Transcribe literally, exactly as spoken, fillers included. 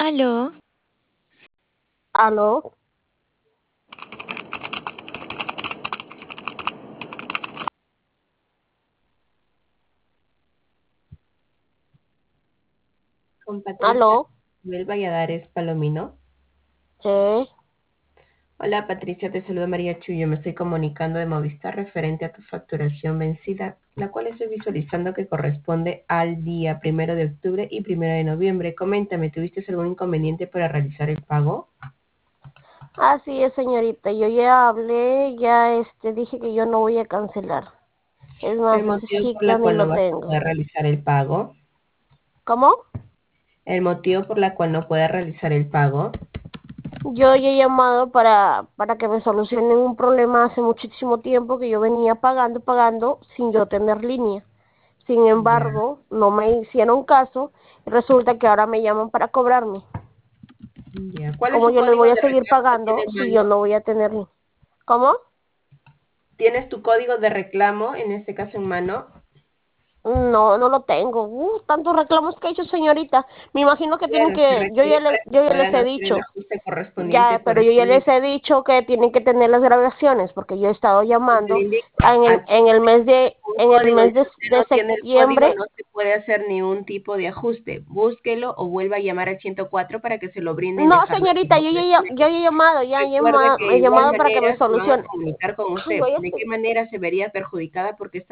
Aló, Aló, Con Patricia aló, del Valladares Palomino. sí. Hola Patricia, te saluda María Chuyo. Me estoy comunicando de Movistar referente a tu facturación vencida, la cual estoy visualizando que corresponde al día primero de octubre y primero de noviembre. Coméntame, ¿tuviste algún inconveniente para realizar el pago? Así es, señorita. Yo ya hablé, ya este, dije que yo no voy a cancelar. Es más, El ese motivo por ciclo la ni cual no lo vas a tengo. poder realizar el pago. ¿Cómo? El motivo por la cual no puedes realizar el pago. Yo ya he llamado para, para que me solucionen un problema hace muchísimo tiempo que yo venía pagando, pagando sin yo tener línea. Sin Ya, embargo, no me hicieron caso y resulta que ahora me llaman para cobrarme. ya. ¿Cuál es ¿Cómo su yo les código voy a de seguir reclamo que tiene pagando en si yo mano? no voy a tener? ¿Cómo? ¿Tienes tu código de reclamo, en este caso en mano? No, no lo tengo. Uh, tantos reclamos que he hecho, señorita. Me imagino que tienen Claro, se que, yo ya requiere para les, que yo ya les puedan he hacer el dicho, ajuste correspondiente ya, por pero yo este ya les mes. he dicho que tienen que tener las grabaciones, porque yo he estado Como le llamando indico, en el, aquí en el mes de, un en el código, y mes si de, usted de no tiene el código, septiembre. no se puede hacer ningún tipo de ajuste. Búsquelo o vuelva a llamar al ciento cuatro para que se lo brinden y No, dejarlo señorita, como yo ya, yo previamente. ya he llamado, ya he Recuerde llamado, que de he igual llamado para que me manera se van a solucione. comunicar con Ay, usted. ¿De váyase. qué manera se vería perjudicada? Porque